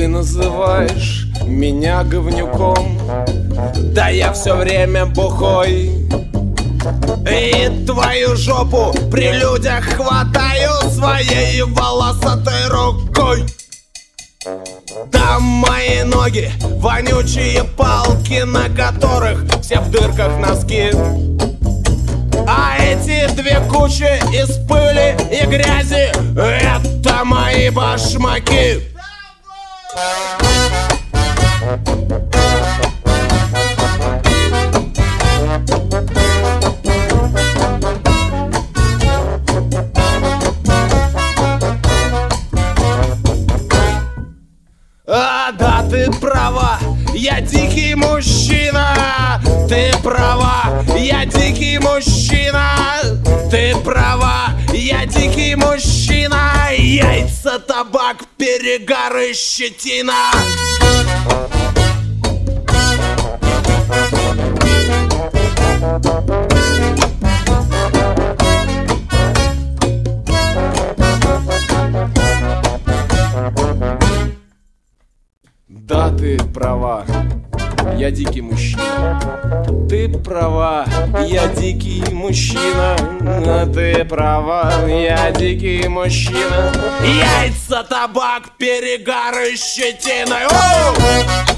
Ты называешь меня говнюком, да я все время бухой. И твою жопу при людях хватаю своей волосатой рукой. Там мои ноги, вонючие палки, на которых все в дырках носки. А эти две кучи из пыли и грязи — это мои башмаки. Да, ты права, я дикий мужчина. Ты права, я дикий мужчина. Ты права, я дикий мужчина. Яйца, табак, перегар и щетина. Да, ты права, я дикий мужчина. Ты права, я дикий мужчина. Ты права, я дикий мужчина. Яйца, табак, перегар и щетина. Оу!